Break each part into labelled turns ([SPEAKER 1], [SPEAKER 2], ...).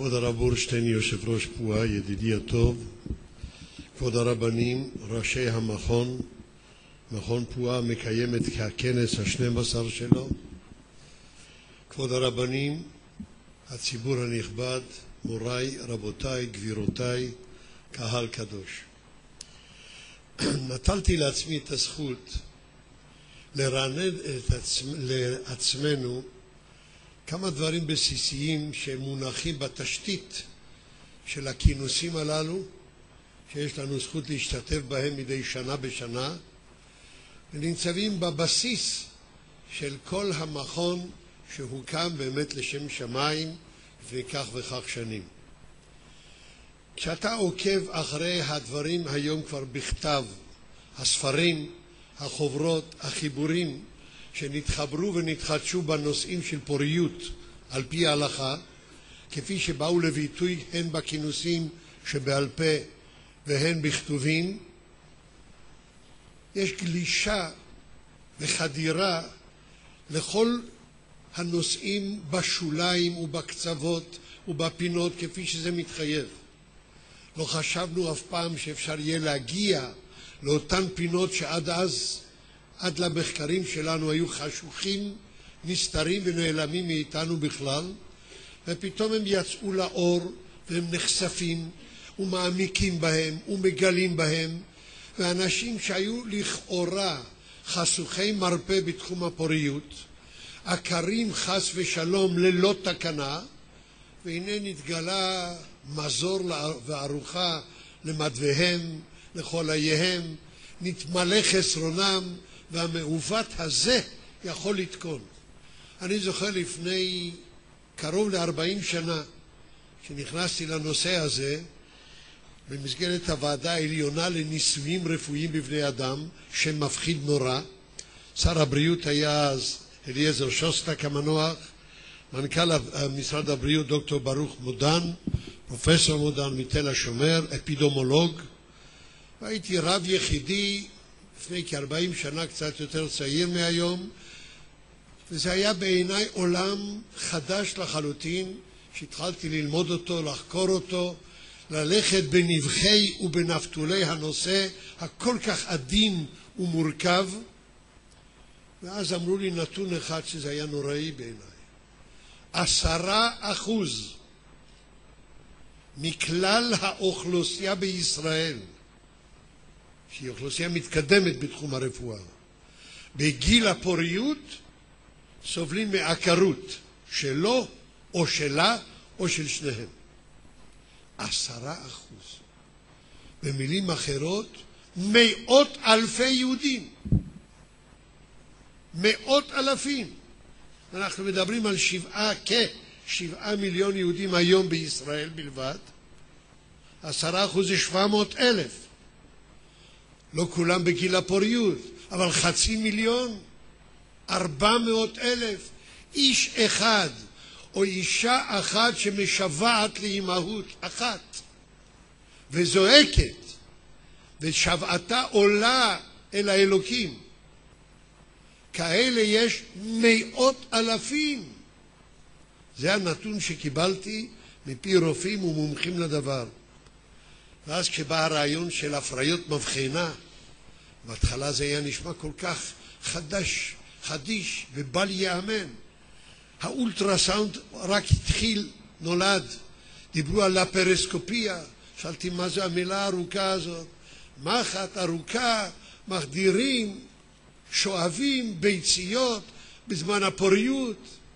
[SPEAKER 1] כבוד הרב בורשטיין, יושב ראש פועה, ידידי הטוב, כבוד הרבנים, ראשי המכון, מכון פועה מקיים את הכנס ה-12 שלו, כבוד הרבנים, הציבור הנכבד, מוריי, רבותיי, גבירותיי, קהל קדוש. נטלתי לעצמי את הזכות לרענן לעצמנו כמה דברים בסיסיים שמונחים בתשתית של הכינוסים הללו, שיש לנו זכות להשתתף בהם מדי שנה בשנה, ונמצאים בבסיס של כל המכון שהוקם באמת לשם שמיים לפני כך וכך שנים. כשאתה עוקב אחרי הדברים היום כבר בכתב, הספרים, החוברות, החיבורים שנתחברו ונתחדשו בנושאים של פוריות על פי ההלכה, כפי שבאו לביטוי הן בכינוסים שבעל פה והן בכתובים, יש גלישה וחדירה לכל הנושאים בשוליים ובקצוות ובפינות כפי שזה מתחייב. לא חשבנו אף פעם שאפשר יהיה להגיע לאותן פינות שעד אז, עד למחקרים שלנו היו חשוכים, נסתרים ונעלמים מאיתנו בכלל, ופתאום הם יצאו לאור והם נחשפים ומעמיקים בהם ומגלים בהם, ואנשים שהיו לכאורה חשוכי מרפא בתחום הפוריות, עקרים חס ושלום ללא תקנה, והנה נתגלה מזור וארוחה למדוויהם, לחולייהם, נתמלא חסרונם, והמעוות הזה יכול לתקון. אני זוכר לפני קרוב ל-40 שנה, שנכנסתי לנושא הזה, במסגרת הוועדה העליונה לניסויים רפואיים בבני אדם, שם מפחיד נורא. שר הבריאות היה אז אליעזר שוסטק המנוח, מנכ"ל משרד הבריאות דוקטור ברוך מודן, פרופסור מודן מתל השומר, אפידמולוג, והייתי רב יחידי לפני כ-40 שנה, קצת יותר צעיר מהיום, וזה היה בעיניי עולם חדש לחלוטין, שהתחלתי ללמוד אותו, לחקור אותו, ללכת בנבחי ובנפתולי הנושא הכל כך עדין ומורכב, ואז אמרו לי נתון אחד שזה היה נוראי בעיניי. 10% מכלל האוכלוסייה בישראל, שהיא אוכלוסייה מתקדמת בתחום הרפואה, בגיל הפוריות סובלים מעקרות שלו או שלה או של שניהם. 10%. במילים אחרות, מאות אלפי יהודים. מאות אלפים. אנחנו מדברים על 7 מיליון יהודים היום בישראל בלבד. 10% זה 700,000. לא כולם בגיל הפוריות, אבל 500,000, 400,000. איש אחד או אישה אחת שמשוועת לאימהות אחת וזועקת ושוועתה עולה אל האלוקים, כאלה יש מאות אלפים. זה הנתון שקיבלתי מפי רופאים ומומחים לדבר. ואז כשבא הרעיון של הפריות מבחנה, בהתחלה זה היה נשמע כל כך חדיש ובל יאמן. האולטרסאונד רק התחיל, נולד. דיברו על לפרסקופיה. שאלתי מה זה המילה הארוכה הזאת. מחט ארוכה, מחדירים, שואבים, ביציות, בזמן הפוריות.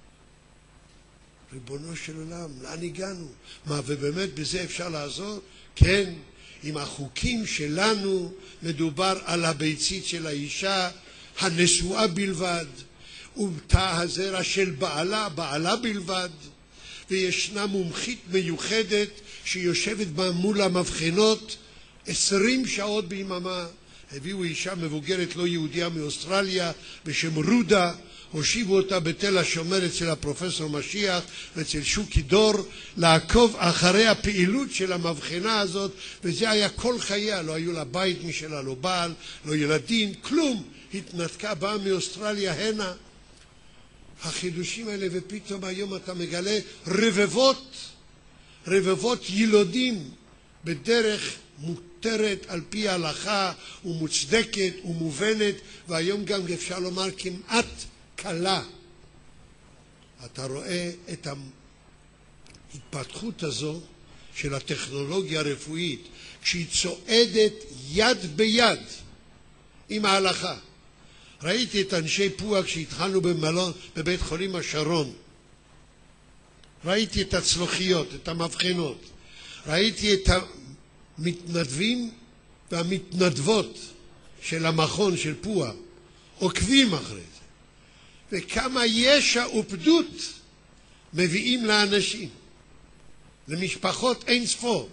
[SPEAKER 1] ריבונו של עולם, לאן הגענו? מה, ובאמת בזה אפשר לעזור? כן, עם החוקים שלנו מדובר על הביצית של האישה הנשואה בלבד, ובתא הזרע של בעלה בלבד, וישנה מומחית מיוחדת שיושבת בה מול המבחנות 20 שעות ביממה. הביאו אישה מבוגרת לא יהודיה מאוסטרליה בשם רודה, הושיבו אותה בתל השומר אצל הפרופסור משיח ואצל שוקי דור לעקוב אחרי הפעילות של המבחנה הזאת, וזה היה כל חייה. לא היו לה בית משלה, לא בעל, לא ילדים, כלום. התנתקה, באה מאוסטרליה הנה. החידושים האלה, ופתאום היום אתה מגלה רבבות ילודים בדרך מותרת על פי ההלכה ומוצדקת ומובנת, והיום גם אפשר לומר כמעט קלה. אתה רואה את ההתפתחות הזו של הטכנולוגיה הרפואית, כשהיא צועדת יד ביד עם ההלכה. ראיתי את אנשי פועה כשהתחלנו במלון בבית חולים השרון. ראיתי את הצלוחיות, את המבחנות. ראיתי את המתנדבים והמתנדבות של המכון של פועה, עוקבים אחרי זה. וכמה ישע ופדות מביאים לאנשים, למשפחות אין ספור.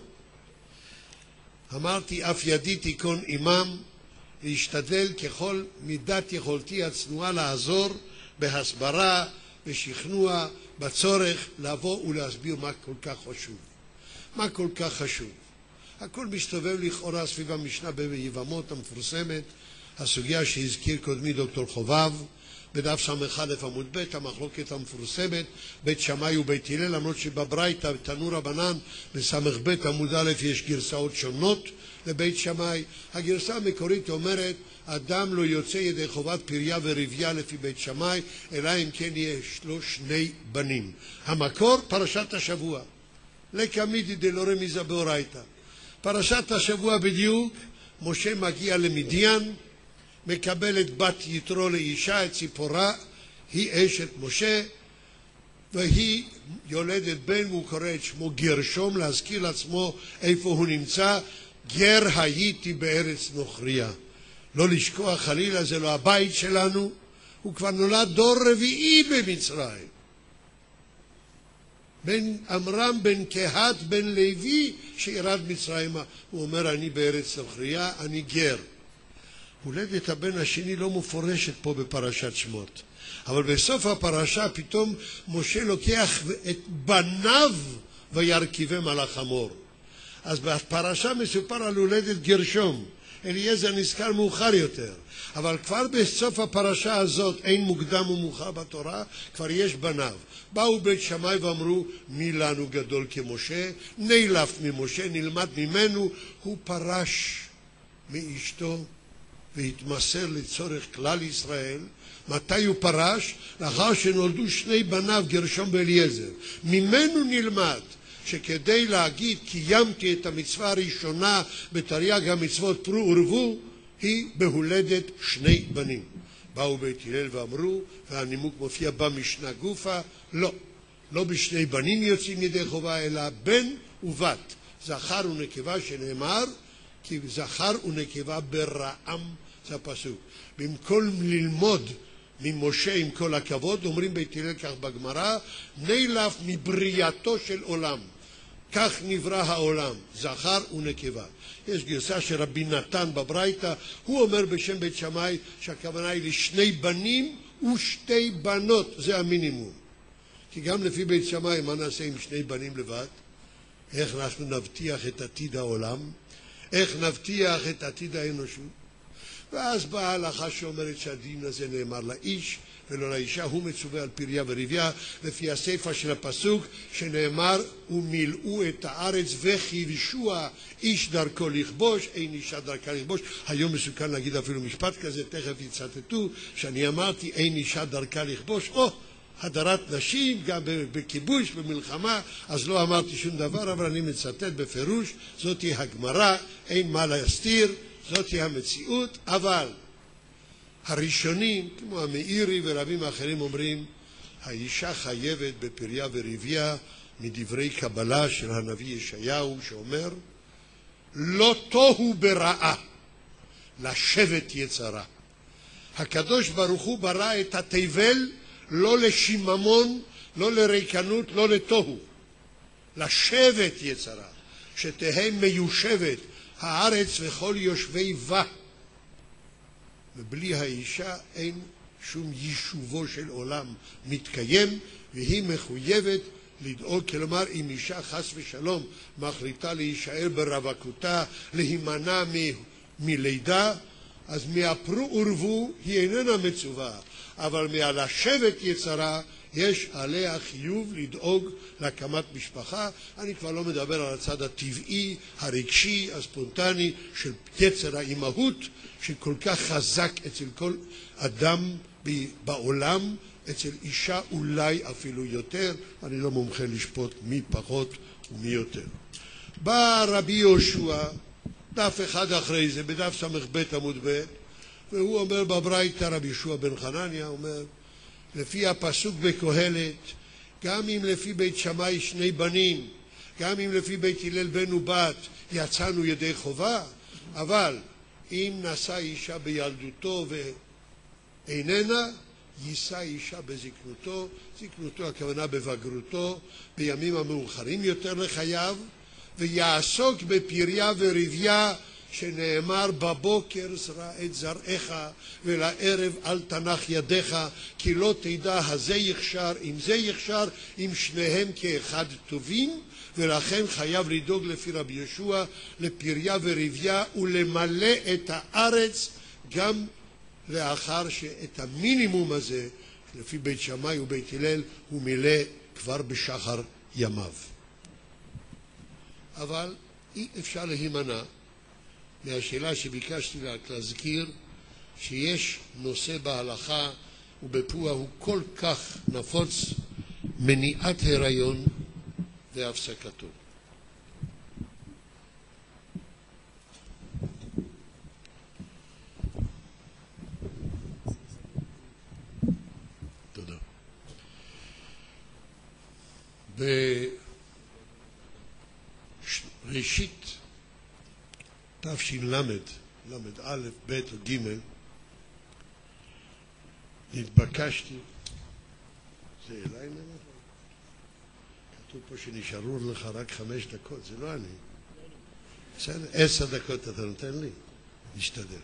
[SPEAKER 1] אמרתי, אף ידי תיכון עמם, להשתדל ככל מידת יכולתי הצנועה לעזור בהסברה, בשכנוע, בצורך לבוא ולהסביר מה כל כך חשוב. מה כל כך חשוב? הכל מסתובב לכאורה סביב המשנה ביבמות המפורסמת, הסוגיה שהזכיר קודמי דוקטור חובב, בדף ס"א עמוד ב', המחלוקת המפורסמת, בית שמאי ובית הלל, למרות שבברייתא תנו רבנן בס"ב עמוד א' יש גרסאות שונות לבית שמאי. הגרסה המקורית אומרת, אדם לא יוצא ידי חובת פריה ורביה לפי בית שמאי, אלא אם כן יש לו שני בנים. המקור, פרשת השבוע. לקמידי דלא רמיזה באורייתא. פרשת השבוע בדיוק, משה מגיע למדיין, מקבל את בת יתרו לאישה, את ציפורה, היא אשת משה, והיא יולדת בן, והוא קורא את שמו גרשום, להזכיר לעצמו איפה הוא נמצא, גר הייתי בארץ נוכריה. לא לשכוח חלילה, זה לא הבית שלנו, הוא כבר נולד דור רביעי במצרים. בן אמרם, בן קהת, בן לוי, שירד מצרימה. הוא אומר, אני בארץ נוכריה, אני גר. הולדת הבן השני לא מפורשת פה בפרשת שמות. אבל בסוף הפרשה פתאום משה לוקח את בניו וירכיבם על החמור. אז בפרשה מסופר על הולדת גרשום. אליעזר נזכר מאוחר יותר. אבל כבר בסוף הפרשה הזאת אין מוקדם ומאוחר בתורה, כבר יש בניו. באו בית שמאי ואמרו, מי לנו גדול כמשה? נילף ממשה, נלמד ממנו. הוא פרש מאשתו והתמסר לצורך כלל ישראל. מתי הוא פרש? לאחר שנולדו שני בניו, גרשום ואליעזר. ממנו נלמד שכדי להגיד קיימתי את המצווה הראשונה בתרי"ג המצוות פרו ורבו, היא בהולדת שני בנים. באו בית הלל ואמרו, והנימוק מופיע במשנה גופה, לא בשני בנים יוצאים ידי חובה, אלא בן ובת, זכר ונקבה, שנאמר כי זכר ונקבה ברעם, זה הפסוק. במקום ללמוד ממשה עם כל הכבוד, אומרים בית הלל כך בגמרא, נילף מבריאתו של עולם, כך נברא העולם, זכר ונקבה. יש גרסה של רבי נתן בברייתא, הוא אומר בשם בית שמאי שהכוונה היא לשני בנים ושתי בנות, זה המינימום. כי גם לפי בית שמאי, מה נעשה עם שני בנים לבד? איך אנחנו נבטיח את עתיד העולם? איך נבטיח את עתיד האנושות? ואז באה ההלכה שאומרת שהדין הזה נאמר לאיש ולא לאישה, הוא מצווה על פריה ורביה, לפי הסיפא של הפסוק שנאמר, ומילאו את הארץ וכיבשוה, איש דרכו לכבוש, אין אישה דרכה לכבוש. היום מסוכן להגיד אפילו משפט כזה, תכף יצטטו, שאני אמרתי אין אישה דרכה לכבוש, הדרת נשים, גם בכיבוש, במלחמה, אז לא אמרתי שום דבר, אבל אני מצטט בפירוש, זאת היא הגמרא, אין מה להסתיר, זאת היא המציאות, אבל הראשונים, כמו המאירי ורבים אחרים אומרים, האישה חייבת בפריה ורביה מדברי קבלה של הנביא ישעיהו שאומר, לא תוהו ברעה, לשבת יצרה. הקדוש ברוך הוא ברא את התבל לא לשיממון, לא לריקנות, לא לתוהו, לשבת יצרה, שתהא מיושבת הארץ וכל יושבי בה. ובלי האישה אין שום יישובו של עולם מתקיים, והיא מחויבת לדאוג, כלומר אם אישה חס ושלום מחליטה להישאר ברווקותה, להימנע מלידה, אז מהפרו ורבו היא איננה מצווה, אבל מהלשבת יצרה יש עליה חיוב לדאוג להקמת משפחה. אני כבר לא מדבר על הצד הטבעי, הרגשי, הספונטני של יצר האימהות, שכל כך חזק אצל כל אדם בעולם, אצל אישה אולי אפילו יותר. אני לא מומחה לשפוט מי פחות ומי יותר. בא רבי יהושע, דף אחד אחרי זה, בדף ס"ב עמוד ב', והוא אומר בברייתא, רבי יהושע בן חנניה אומר, לפי הפסוק בקהלת, גם אם לפי בית שמאי שני בנים, גם אם לפי בית הלל בן ובת, יצאנו ידי חובה, אבל אם נשא אישה בילדותו ואיננה, יישא אישה בזקנותו, זקנותו הכוונה בבגרותו, בימים המאוחרים יותר לחייו, ויעסוק בפריה ורביה, שנאמר בבוקר זרע את זרעך ולערב אל תנח ידיך, כי לא תדע הזה יחשר אם זה יחשר, אם שניהם כאחד טובים. ולכן חייב לדאוג לפי רבי יהושע לפריה ורביה ולמלא את הארץ, גם לאחר שאת המינימום הזה לפי בית שמאי ובית הלל הוא מילא כבר בשחר ימיו. אבל אי אפשר להימנע מהשאלה שביקשתי להזכיר, שיש נושא בהלכה ובפועה הוא כל כך נפוץ, מניעת הריון והפסקתו. תודה. בראשית תש"ל, א', ב' או ג', נתבקשתי, זה אליי נאמר? כתוב פה שנשארו לך רק 5 דקות, זה לא אני. בסדר, 10 דקות אתה נותן לי? נשתדל.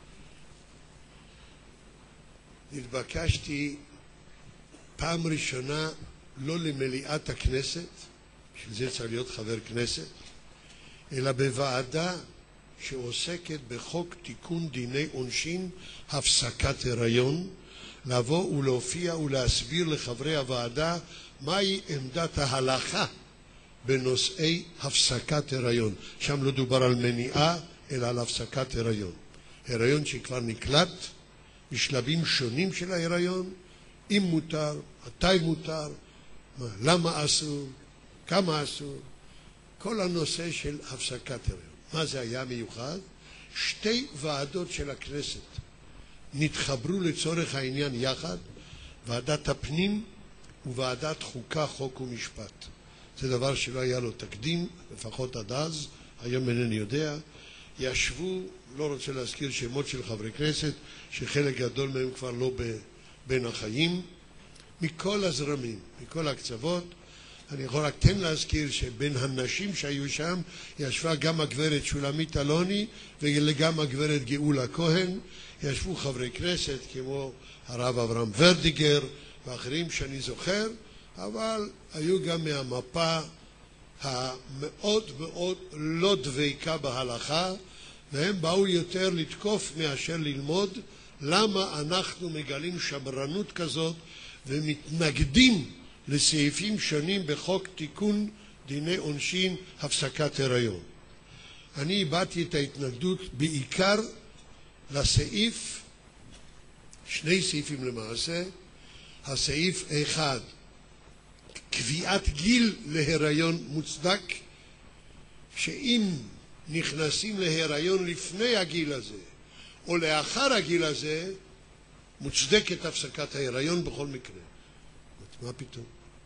[SPEAKER 1] נתבקשתי פעם ראשונה לא למליאת הכנסת, בשביל זה צריך להיות חבר כנסת, אלא בוועדה שעוסקת בחוק תיקון דיני עונשין, הפסקת הריון, לבוא ולהופיע ולהסביר לחברי הוועדה מהי עמדת ההלכה בנושאי הפסקת הריון. שם לא דובר על מניעה, אלא על הפסקת הריון. הריון שכבר נקלט, בשלבים שונים של ההיריון, אם מותר, מתי מותר, למה אסור, כמה אסור, כל הנושא של הפסקת הריון. מה זה היה מיוחד? 2 ועדות של הכנסת נתחברו לצורך העניין יחד, ועדת הפנים וועדת חוקה, חוק ומשפט. זה דבר שלא היה לו תקדים, לפחות עד אז, היום אינני יודע. ישבו, לא רוצה להזכיר שמות של חברי כנסת, שחלק גדול מהם כבר לא בין החיים, מכל הזרמים, מכל הקצוות. אני יכול רק כן להזכיר שבין הנשים שהיו שם ישבה גם הגברת שולמית אלוני וגם הגברת גאולה כהן. ישבו חברי כנסת כמו הרב אברהם ורדיגר ואחרים שאני זוכר, אבל היו גם מהמפה המאוד מאוד לא דבקה בהלכה, והם באו יותר לתקוף מאשר ללמוד למה אנחנו מגלים שמרנות כזאת ומתנגדים לסעיפים שונים בחוק תיקון דיני עונשין הפסקת הריון. אני הבעתי את ההתנגדות בעיקר לסעיף, 2 סעיפים למעשה. הסעיף 1, קביעת גיל להיריון מוצדק, שאם נכנסים להיריון לפני הגיל הזה או לאחר הגיל הזה, מוצדקת הפסקת ההיריון בכל מקרה. מה פתאום?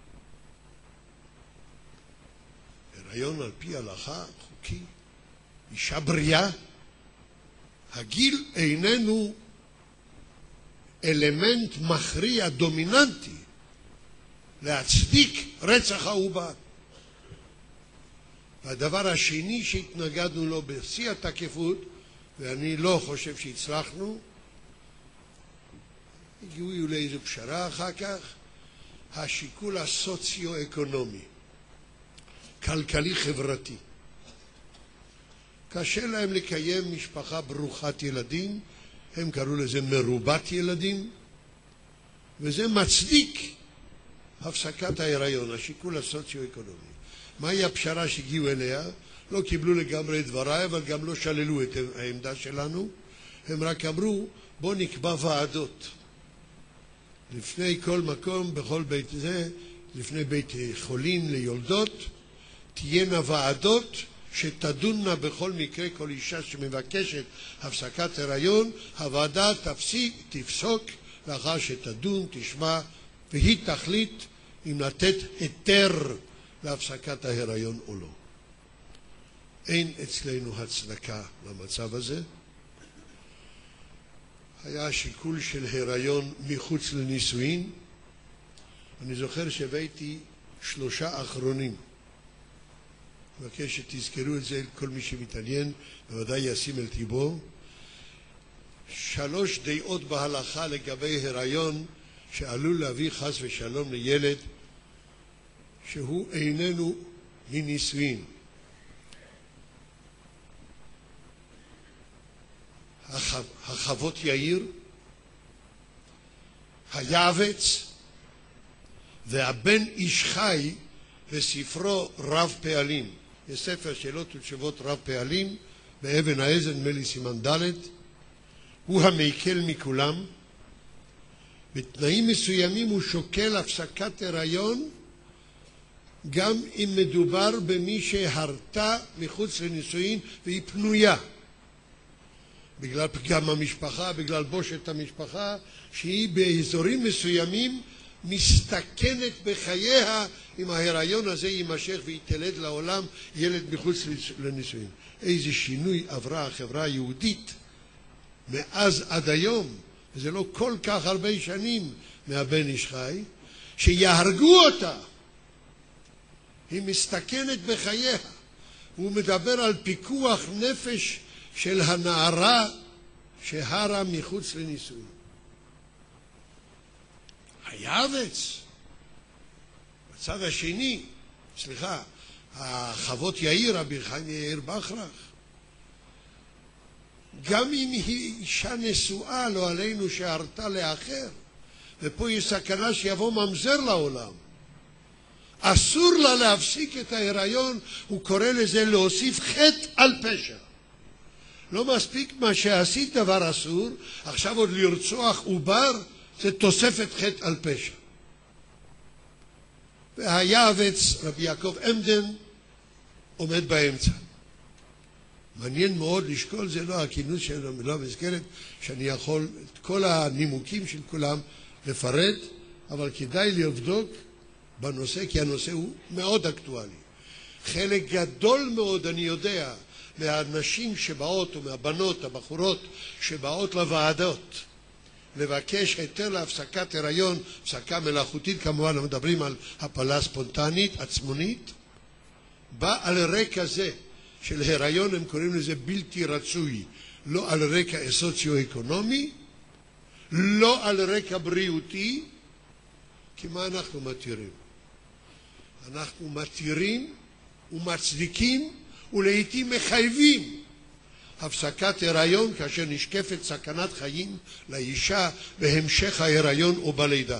[SPEAKER 1] הריון על פי הלכה, חוקי, אישה בריאה, הגיל איננו אלמנט מכריע דומיננטי להצדיק רצח העובר. והדבר השני שהתנגדנו לו בשיא התקפות, ואני לא חושב שהצלחנו, הגיעו לאיזו פשרה אחר כך, השיקול הסוציו-אקונומי, כלכלי-חברתי. קשה להם לקיים משפחה ברוכת ילדים, הם קראו לזה מרובת ילדים, וזה מצדיק הפסקת ההיריון, השיקול הסוציו-אקונומי. מהי הפשרה שהגיעו אליה? לא קיבלו לגמרי את דבריי, אבל גם לא שללו את העמדה שלנו. הם רק אמרו, בוא נקבע ועדות. לפני כל מקום, בכל בית זה, לפני בית חולים ליולדות, תהיינה ועדות שתדונה בכל מקרה, כל אישה שמבקשת הפסקת הריון, הוועדה תפסוק לאחר שתדון, תשמע, והיא תחליט אם לתת היתר להפסקת ההיריון או לא. אין אצלנו הצדקה למצב הזה. היה שיקול של הריון מחוץ לנישואין. אני זוכר שהבאתי 3 אחרונים. אני מבקש שתזכרו את זה, כל מי שמתעניין בוודאי ישים אל טיבו. 3 דעות בהלכה לגבי הריון שעלול להביא חס ושלום לילד שהוא איננו מנישואין. החוות יאיר, היעבץ והבן איש חי בספרו רב פעלים. יש ספר שאלות ותשובות רב פעלים באבן העזר, נדמה לי סימן ד', הוא המקל מכולם. בתנאים מסוימים הוא שוקל הפסקת הריון גם אם מדובר במי שהרתה מחוץ לנישואין והיא פנויה. בגלל פגם המשפחה, בגלל בושת המשפחה, שהיא באזורים מסוימים מסתכנת בחייה אם ההיריון הזה יימשך והיא תלד לעולם ילד מחוץ לנישואין. איזה שינוי עברה החברה היהודית מאז עד היום, וזה לא כל כך הרבה שנים מהבן איש חי, שיהרגו אותה. היא מסתכנת בחייה. הוא מדבר על פיקוח נפש של הנערה שהרה מחוץ לנישואין. היעבץ, בצד השני, החוות יאיר, רבי חיים יאיר בכרך, גם אם היא אישה נשואה, לא עלינו שהרתה לאחר, ופה יש סכנה שיבוא ממזר לעולם. אסור לה להפסיק את ההיריון, הוא קורא לזה להוסיף חטא על פשע. לא מספיק מה שעשית דבר אסור, עכשיו עוד לרצוח עובר, זה תוספת חטא על פשע. והיעבץ, רבי יעקב עמדן, עומד באמצע. מעניין מאוד לשקול, זה לא הכינוס שלנו, לא מזכרת, שאני יכול את כל הנימוקים של כולם לפרט, אבל כדאי לבדוק בנושא, כי הנושא הוא מאוד אקטואלי. חלק גדול מאוד, אני יודע, מהנשים שבאות, או מהבנות, הבחורות, שבאות לוועדות, לבקש היתר להפסקת הריון, הפסקה מלאכותית, כמובן, מדברים על הפלה ספונטנית, עצמונית, בא על רקע זה של הריון, הם קוראים לזה בלתי רצוי, לא על רקע סוציו-אקונומי, לא על רקע בריאותי, כי מה אנחנו מתירים? אנחנו מתירים ומצדיקים ולעיתים מחייבים הפסקת הריון כאשר נשקפת סכנת חיים לאישה בהמשך ההיריון או בלידה.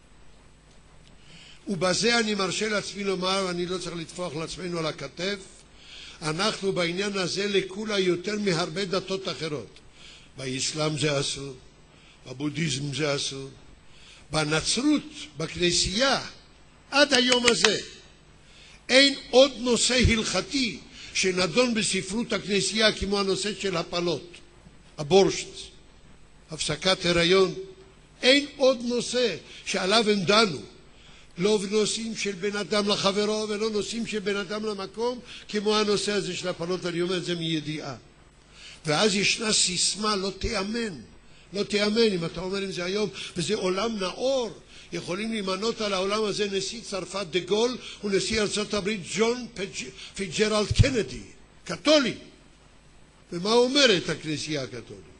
[SPEAKER 1] ובזה אני מרשה לעצמי לומר, ואני לא צריך לטפוח לעצמנו על הכתף, אנחנו בעניין הזה לכולה יותר מהרבה דתות אחרות. באסלאם זה אסור, בבודהיזם זה אסור, בנצרות, בכנסייה, עד היום הזה, אין עוד נושא הלכתי שנדון בספרות הכנסייה כמו הנושא של הפלות, אבורשנס, הפסקת הריון. אין עוד נושא שעליו הם דנו, לא נושאים של בן אדם לחברו ולא נושאים של בן אדם למקום, כמו הנושא הזה של הפלות, ואני אומר את זה מידיעה. ואז ישנה סיסמה, לא תאמן, לא תאמן, אם אתה אומר עם זה היום, וזה עולם נאור, יכולים להימנות על העולם הזה נשיא צרפת דה גול ונשיא ארצות הברית ג'ון פיטג'רלד קנדי, קתולי. ומה אומרת הכנסייה הקתולית?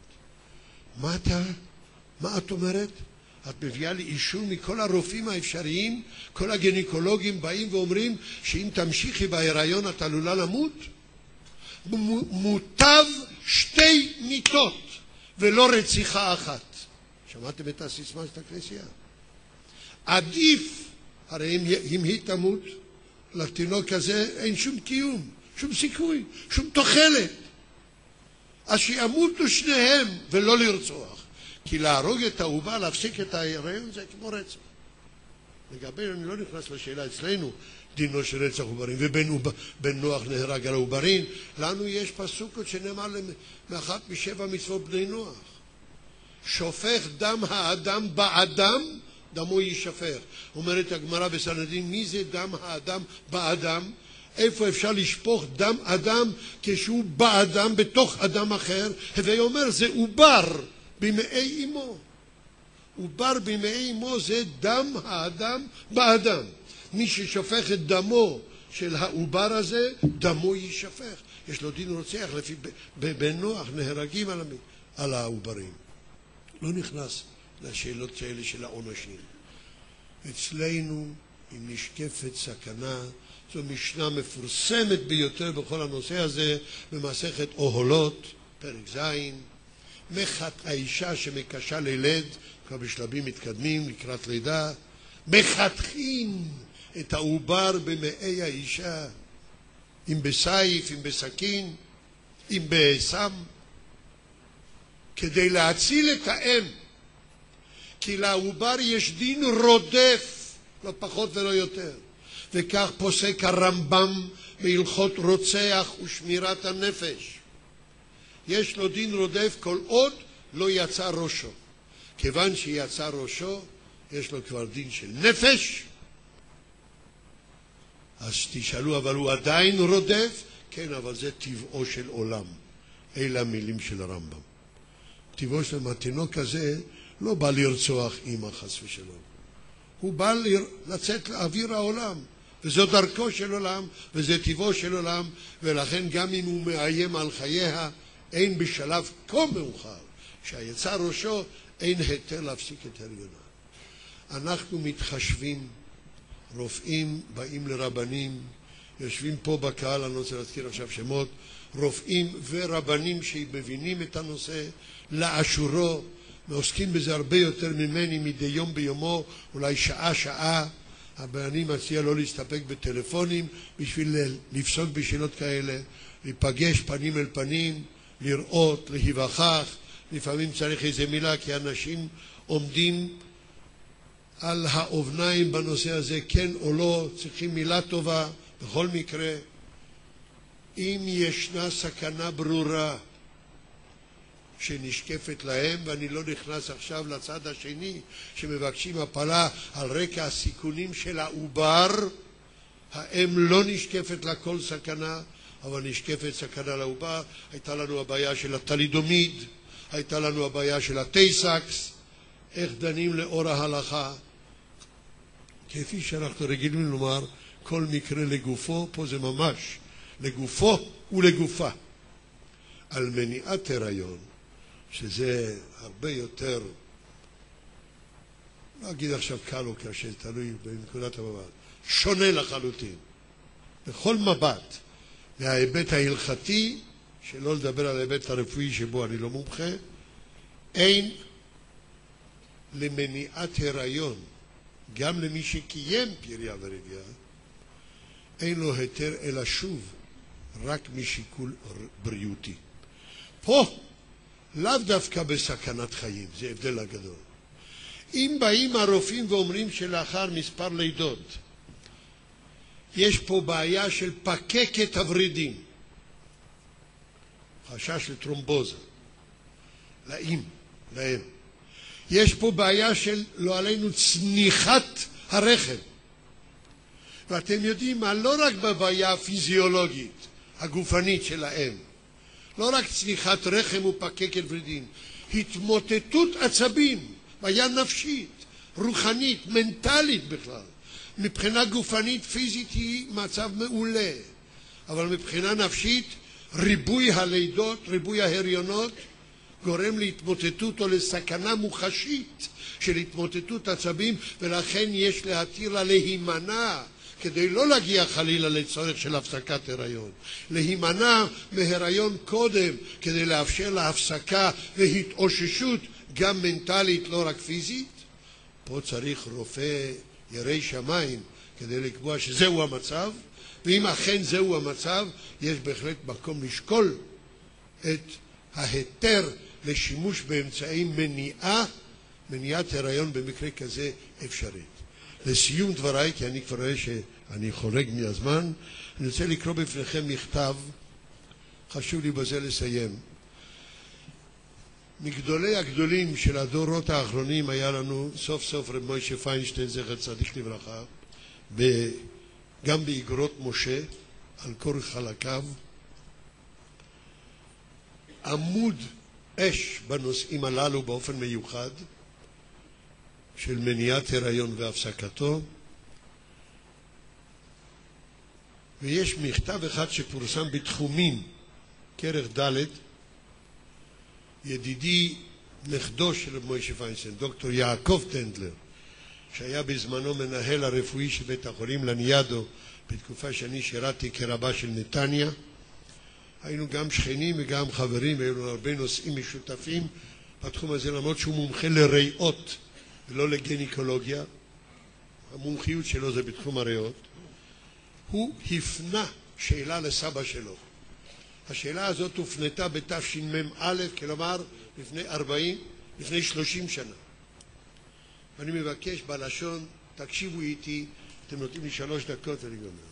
[SPEAKER 1] מה את אומרת? את מביאה לי אישור מכל הרופאים האפשריים, כל הגניקולוגים באים ואומרים שאם תמשיכי בהיריון את עלולה למות? מוטב 2 מיתות ולא רציחה אחת. שמעתם את הסיסמה של הכנסייה? עדיף, הרי אם היא תמות, לתינוק הזה אין שום קיום, שום סיכוי, שום תוחלת. אז שימותו שניהם ולא לרצוח. כי להרוג את העובר, להפסיק את ההיריון, זה כמו רצח. לגבי, אני לא נכנס לשאלה אצלנו, דינו של רצח עוברים, ובן נוח נהרג על העוברים. לנו יש פסוק שנאמר מאחת משבע מצוות בני נוח. שופך דם האדם באדם, דמו יישפך. אומרת הגמרא בסנהדרין, מי זה דם האדם באדם? איפה אפשר לשפוך דם אדם כשהוא באדם בתוך אדם אחר? הווי אומר, זה עובר במעי אמו. עובר במעי אמו זה דם האדם באדם. מי ששופך את דמו של העובר הזה, דמו יישפך. יש לו דין רוצח, לפי בן נוח נהרגים על העוברים. לא נכנס לשאלות האלה של העונשים. אצלנו, אם נשקפת סכנה, זו משנה מפורסמת ביותר בכל הנושא הזה, במסכת אוהלות, פרק ז', מחת האישה שמקשה לילד, כבר בשלבים מתקדמים לקראת לידה, מחתכים את העובר במעי האישה, אם בסייף, אם בסכין, אם בסם, כדי להציל את האם, כי לעובר יש דין רודף, לא פחות ולא יותר. וכך פוסק הרמב"ם בהלכות רוצח ושמירת הנפש. יש לו דין רודף כל עוד לא יצא ראשו. כיוון שיצא ראשו, יש לו כבר דין של נפש. אז תשאלו, אבל הוא עדיין רודף? כן, אבל זה טבעו של עולם. אלה המילים של הרמב"ם. טבעו של התינוק הזה לא בא לרצוח אמא חס ושלום. הוא בא לצאת לאוויר העולם. וזו דרכו של עולם, וזה טבעו של עולם, ולכן גם אם הוא מאיים על חייה, אין בשלב כה מאוחר, שהיצא ראשו, אין היתר להפסיק את הריונה. אנחנו מתחשבים, רופאים באים לרבנים, יושבים פה בקהל, אני רוצה להזכיר עכשיו שמות, רופאים ורבנים שמבינים את הנושא, לאשורו, ועוסקים בזה הרבה יותר ממני מדי יום ביומו, אולי שעה, אבל אני מציע לא להסתפק בטלפונים בשביל לפסוק בשאלות כאלה, להיפגש פנים אל פנים, לראות, להיווכח, לפעמים צריך איזה מילה כי אנשים עומדים על האובניים בנושא הזה, כן או לא, צריכים מילה טובה, בכל מקרה, אם ישנה סכנה ברורה שנשקפת להם, ואני לא נכנס עכשיו לצד השני שמבקשים הפלה על רקע הסיכונים של העובר, האם לא נשקפת לה כל סכנה, אבל נשקפת סכנה לעובר. הייתה לנו הבעיה של התלידומיד, הייתה לנו הבעיה של הטייסקס, איך דנים לאור ההלכה. כפי שאנחנו רגילים לומר, כל מקרה לגופו, פה זה ממש לגופו ולגופה. על מניעת הריון, שזה הרבה יותר, לא אגיד עכשיו קל או קשה, תלוי בנקודת המבט, שונה לחלוטין, בכל מבט, מההיבט ההלכתי, שלא לדבר על ההיבט הרפואי שבו אני לא מומחה, אין למניעת הריון, גם למי שקיים פריה ורבייה, אין לו היתר אלא שוב, רק משיקול בריאותי. פה, לאו דווקא בסכנת חיים, זה הבדל הגדול. אם באים הרופאים ואומרים שלאחר מספר לידות, יש פה בעיה של פקקת הוורידים, חשש לטרומבוזה, להם. יש פה בעיה של, לא עלינו, צניחת הרחם. ואתם יודעים מה, לא רק בבעיה הפיזיולוגית, הגופנית של האם, לא רק צניחת רחם ופקקת ורידים, התמוטטות עצבים, בעיה נפשית, רוחנית, מנטלית בכלל. מבחינה גופנית, פיזית היא מצב מעולה, אבל מבחינה נפשית, ריבוי הלידות, ריבוי ההריונות, גורם להתמוטטות או לסכנה מוחשית של התמוטטות עצבים, ולכן יש להתיר לה להימנע כדי לא להגיע חלילה לצורך של הפסקת הריון, להימנע מהריון קודם כדי לאפשר להפסקה והתאוששות גם מנטלית לא רק פיזית, פה צריך רופא ירא שמיים כדי לקבוע שזהו המצב, ואם אכן זהו המצב יש בהחלט מקום לשקול את ההיתר לשימוש באמצעי מניעת הריון במקרה כזה אפשרית. לסיום דבריי, כי אני כבר רואה שאני חורג מהזמן, אני רוצה לקרוא בפניכם מכתב, חשוב לי בזה לסיים. מגדולי הגדולים של הדורות האחרונים היה לנו סוף סוף רב מוישה פיינשטיין זכר צדיק לברכה, גם באגרות משה על כל חלקיו, עמוד אש בנושאים הללו באופן מיוחד של מניעת הריון והפסקתו. ויש מכתב אחד שפורסם בתחומים כרך ד', ידידי נכדו של רב מוישה פיינשטיין, דוקטור יעקב טנדלר, שהיה בזמנו מנהל הרפואי של בית החולים לניאדו בתקופה שאני שירתי כרבה של נתניה. היינו גם שכנים וגם חברים, היו לנו הרבה נושאים משותפים בתחום הזה, למרות שהוא מומחה לריאות ולא לגניקולוגיה, המומחיות שלו זה בתחום הריאות. הוא הפנה שאלה לסבא שלו. השאלה הזאת הופנתה בתשמ"א, כלומר לפני 30 שנה. אני מבקש בלשון, תקשיבו איתי, אתם נותנים לי 3 דקות ואני גומר.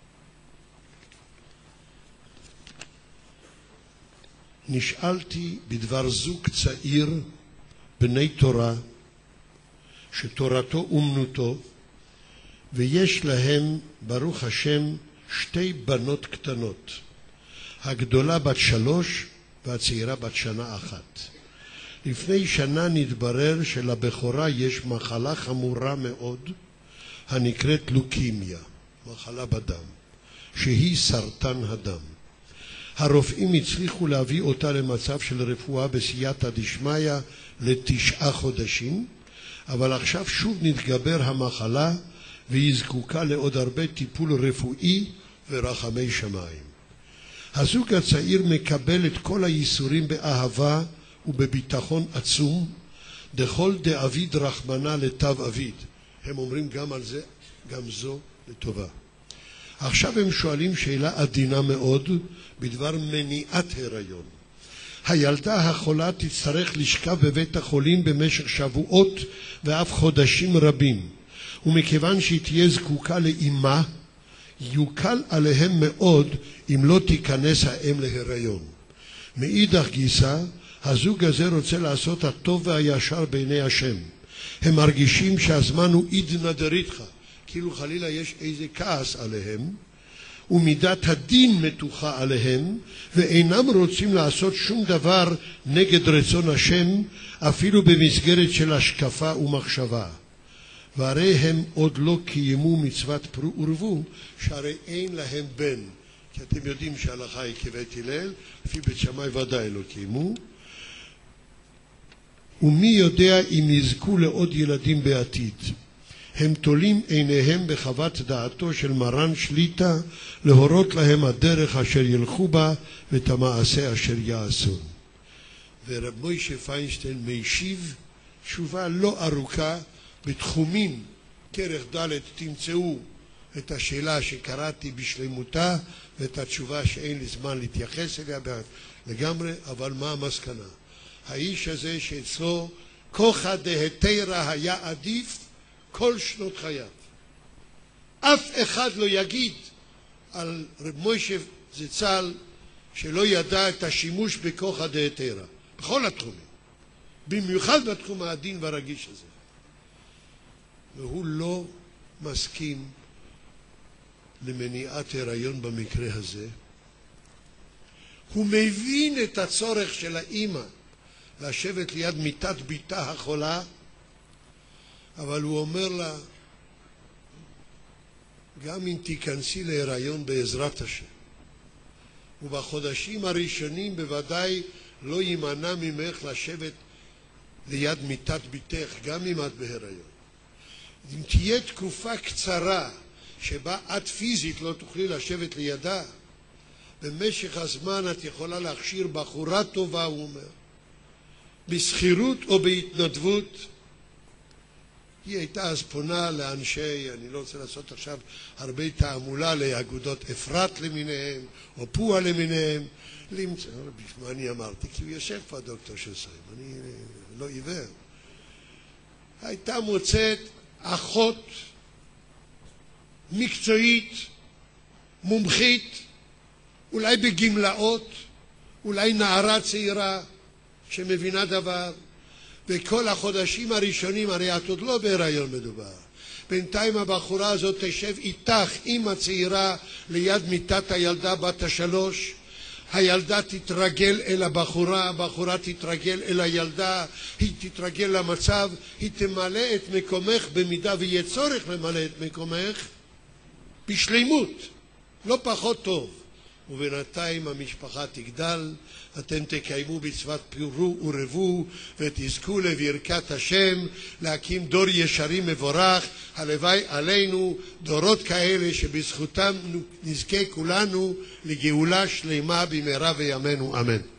[SPEAKER 1] נשאלתי בדבר זוג צעיר בני תורה שתורתו אומנותו, ויש להם ברוך השם 2 בנות קטנות, הגדולה בת 3 והצעירה בת 1 שנה. לפני שנה נתברר שלבכורה יש מחלה חמורה מאוד הנקראת לוקימיה, מחלה בדם, שהיא סרטן הדם. הרופאים הצליחו להביא אותה למצב של רפואה בסייעתא דשמיא ל9 חודשים, אבל עכשיו שוב נתגבר המחלה והיא זקוקה לעוד הרבה טיפול רפואי ורחמי שמיים. הזוג הצעיר מקבל את כל הייסורים באהבה ובביטחון עצום, דכל דאביד רחמנא לטב אביד. הם אומרים גם על זה, גם זו לטובה. עכשיו הם שואלים שאלה עדינה מאוד בדבר מניעת הריון. הילדה החולה תצטרך לשכב בבית החולים במשך שבועות ואף חודשים רבים, ומכיוון שהיא תהיה זקוקה לאימה, יוקל עליהם מאוד אם לא תיכנס האם להיריון. מאידך גיסא, הזוג הזה רוצה לעשות הטוב והישר בעיני השם. הם מרגישים שהזמן הוא עידנא דריתחא, כאילו חלילה יש איזה כעס עליהם, ומידת הדין מתוחה עליהם, ואינם רוצים לעשות שום דבר נגד רצון השם, אפילו במסגרת של השקפה ומחשבה. והרי הם עוד לא קיימו מצוות פרו ורבו, שהרי אין להם בן. כי אתם יודעים שההלכה היא כבית הלל, לפי בית שמאי ודאי לא קיימו. ומי יודע אם יזכו לעוד ילדים בעתיד. הם תולים עיניהם בחוות דעתו של מרן שליטה להורות להם הדרך אשר ילכו בה ואת המעשה אשר יעשו. ורב מוישה פיינשטיין משיב תשובה לא ארוכה בתחומים כרך ד', תמצאו את השאלה שקראתי בשלמותה ואת התשובה שאין לי זמן להתייחס אליה לגמרי, אבל מה המסקנה? האיש הזה שאצלו כוחא דהיתרא היה עדיף כל שנות חייו. אף אחד לא יגיד על רב מוישה זצ"ל שלא ידע את השימוש בכוחא דהיתרא בכל התחומים, במיוחד בתחום העדין והרגיש הזה. והוא לא מסכים למניעת הריון במקרה הזה. הוא מבין את הצורך של האמא לשבת ליד מיטת ביתה החולה, אבל הוא אומר לה, גם אם תיכנסי להיריון בעזרת השם, ובחודשים הראשונים בוודאי לא יימנע ממך לשבת ליד מיטת ביתך, גם אם את בהיריון. אם תהיה תקופה קצרה שבה את פיזית לא תוכלי לשבת לידה, במשך הזמן את יכולה להכשיר בחורה טובה, הוא אומר, בסחירות או בהתנדבות. היא הייתה אז פונה לאנשי, אני לא רוצה לעשות עכשיו הרבה תעמולה, לאגודות אפרת למיניהם, או פועה למיניהם, למצוא, בשביל מה אני אמרתי? כי הוא יושב פה הדוקטור של סיים, אני לא עיוור. הייתה מוצאת אחות מקצועית, מומחית, אולי בגמלאות, אולי נערה צעירה שמבינה דבר, וכל החודשים הראשונים, הרי את עוד לא בהיריון מדובר. בינתיים הבחורה הזאת תשב איתך, אמא צעירה, ליד מיטת הילדה בת 3, הילדה תתרגל אל הבחורה, הבחורה תתרגל אל הילדה, היא תתרגל למצב, היא תמלא את מקומך במידה ויהיה צורך למלא את מקומך, בשלימות, לא פחות טוב. ובינתיים המשפחה תגדל, אתם תקיימו מצוות פירו ורבו ותזכו לברכת השם, להקים דור ישרים מבורך. הלוואי עלינו דורות כאלה שבזכותם נזכה כולנו לגאולה שלמה במהרה בימינו, אמן.